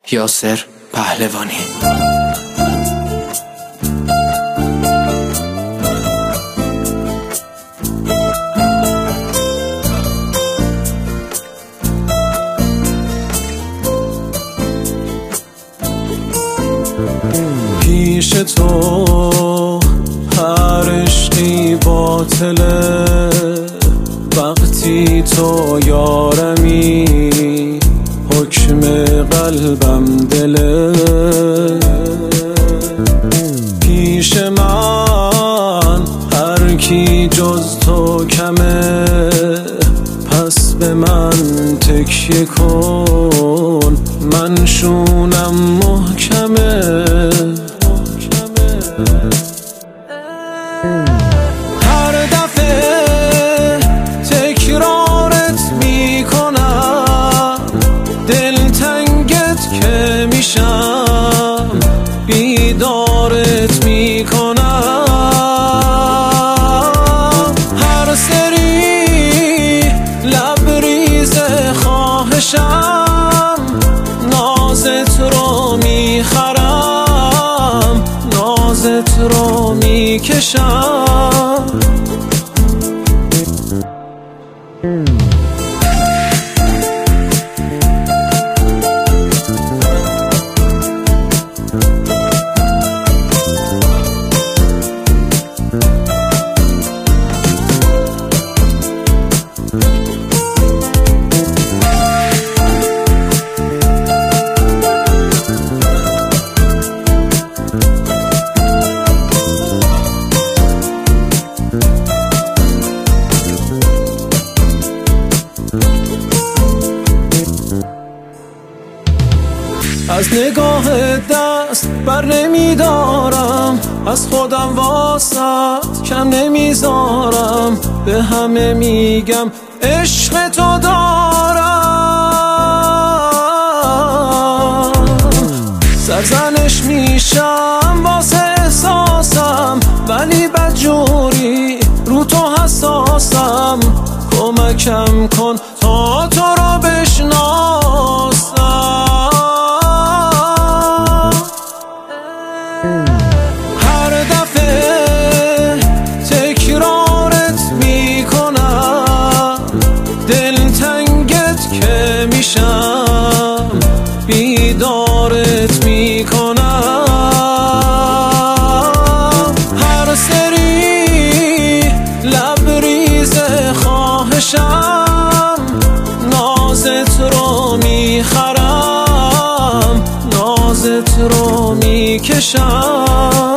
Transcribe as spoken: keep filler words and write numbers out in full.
یاسر پهلوانی. پیش تو هر عشقی باطله، وقتی تو یارمی حکم قلبم دله. پیش من هر کی جز تو کمه، پس به من تکیه کن، من شونم محکمه. هر دفعه تکرارت میکنم، دلتنگت که میشم بیدارت میکنم. هر سری لبریز خواهشم، نازت رو میخرم، نازت رو میکشم. از نگاه دست بر نمیدارم، از خودم واسط کم نمیذارم، به همه میگم عشق تو دارم. سرزنش میشم واسه احساسم، ولی بدجوری رو تو حساسم. کمکم کن تا تو رو بشناسم. هر دفعه تکرارت میکنم، دلتنگت که میشم بیدارت میکنم. هر سری لبریز خواهشم، نازت رو میخرم، نازت رو میکشم.